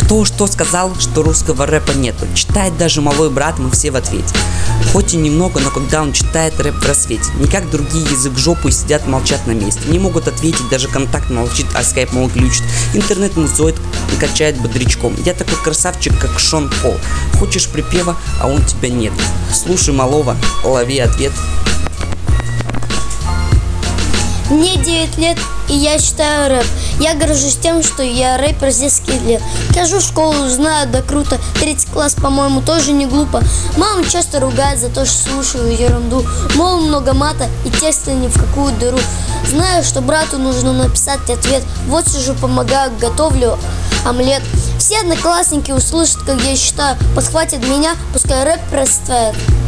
Кто что сказал, что русского рэпа нету? Читает даже малой брат, мы все в ответе. Хоть и немного, но когда он читает рэп в рассвете. Не как другие язык в жопу и сидят молчат на месте. Не могут ответить, даже контакт молчит, а скайп мол глючит. Интернет музоид качает бодрячком. Я такой красавчик, как Шон Пол. Хочешь припева, а он тебя нет. Слушай малого, лови ответ. Мне 9 лет, и я читаю рэп. Я горжусь тем, что я рэпер с детских лет. Хожу в школу, знаю, да круто. 3 класс, по-моему, тоже не глупо. Мама часто ругает за то, что слушаю ерунду. Мол, много мата и текста ни в какую дыру. Знаю, что брату нужно написать ответ. Вот сижу, помогаю, готовлю омлет. Все одноклассники услышат, как я считаю, подхватят меня, пускай рэп процветает.